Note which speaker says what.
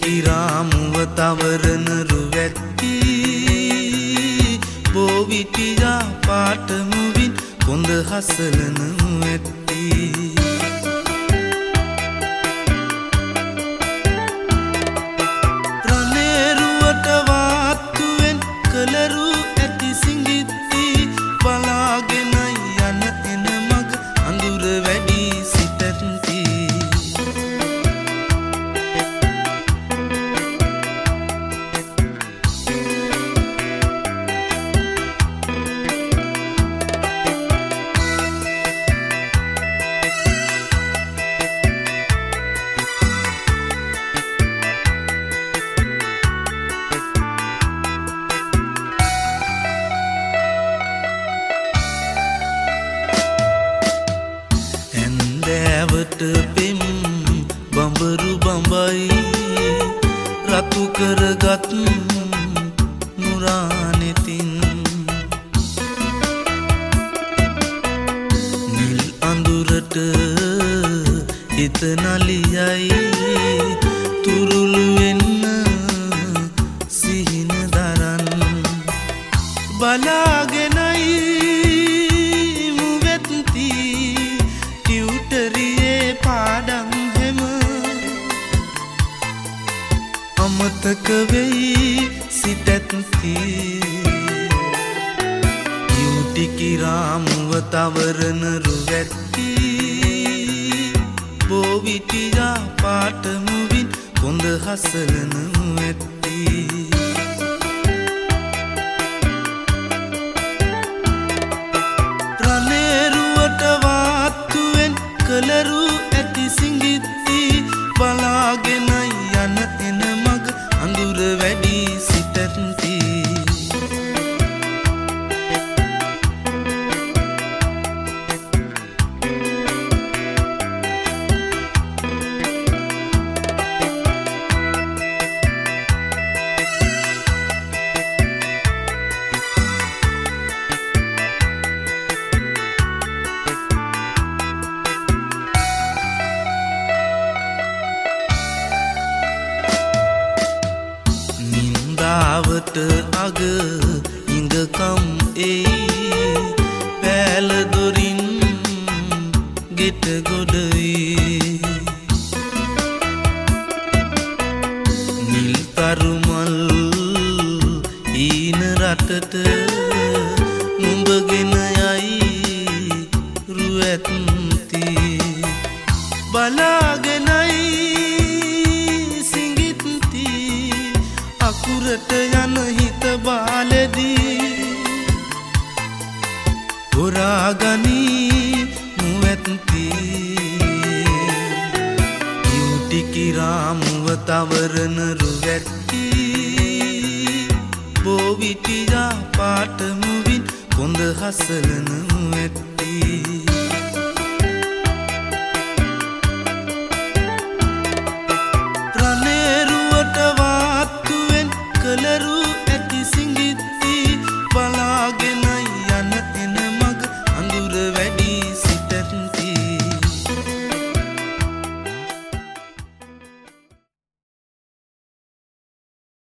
Speaker 1: කිරාමුව තවරන රුවැත්ති බෝවිටියා පාටමුවින් කොඳ හසලන ඇත්ති රනේරුවට වාත්තුවෙන් කලරු ඇති සිඟිත්ති බලාගෙනයි යන එන මග අඳුර වැඩි සිටත්ති පෙම් බඹරු බඹයි රතු කරගත් නුරානෙතින් නිල් අඳුරට හිත නලියයි තුරුළු වෙන්න සිහින දරන් බලාගෙනයි මුවෙත්ති ටියුටරියේ පාඩම් හැම අමතක වෙයි සිතැත්ති යුටි කිරාමුව තවරන රුවැත්ති බෝවිටියා පාටමුවින් කොඳ හසලන ඇත්ති රනේරුවට වාත්තුවෙන් කලරු ඇති සිඟිත්ති බලාගෙනයි යන එන මග අඳුර වැඩි සිටත්ති නින්දාවට අග ඉඟකම් එයි පෑල දොරින් ගෙට ගොඩයි නිල් තරුමල් ඊන රටට නුඹගෙන යයි රුවැත්ති බලාගෙනයි සිඟිත්ති අකුරට යන හිත බාලදී හොරාගනී මුවැත්ති යුටි කිරාමුව තවරන රුවැත්ති බෝවිටියා පාටමුවින් කොඳ හසලන ඇත්ති